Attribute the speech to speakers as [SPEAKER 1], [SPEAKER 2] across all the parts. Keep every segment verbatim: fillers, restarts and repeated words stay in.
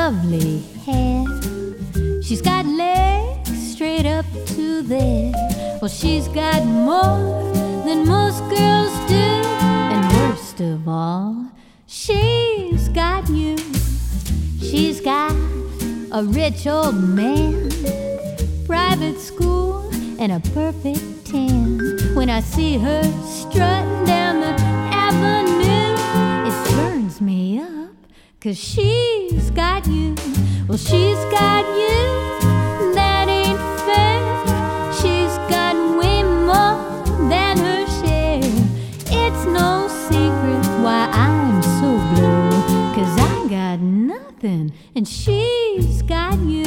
[SPEAKER 1] lovely hair. She's got legs straight up to there. Well, she's got more than most girls do. And worst of all, she's got you. She's got a rich old man, private school, and a perfect tan. When I see her strutting down the avenue, it burns me up, 'cause she's got you. Well, she's got you, that ain't fair. She's got way more than her share. It's no secret why I'm so blue, 'cause I got nothing and she's got you.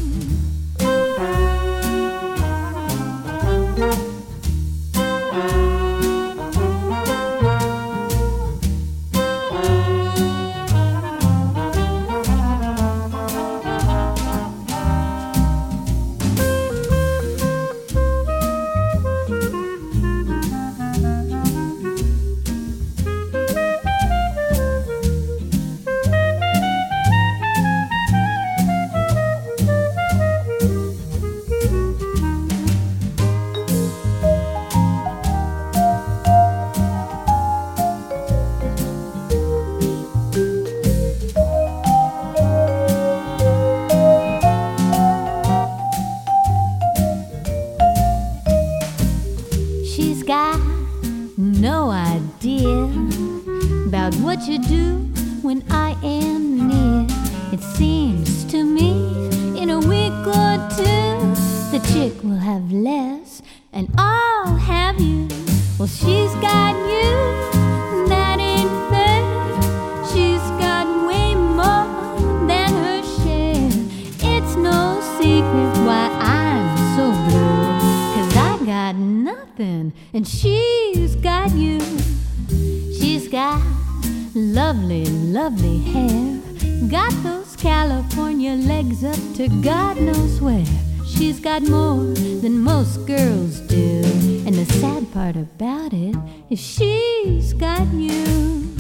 [SPEAKER 1] She's got no idea about what you do when I am near. It seems to me in a week or two the chick will have less and I'll have you. Well, she's got you, that ain't fair. She's got way more than her share. It's no secret why I'm so blue, 'cause I got nothing and she's got you. She's got lovely, lovely hair, got those California legs up to God knows where. She's got more than most girls do, and the sad part about it is she's got you.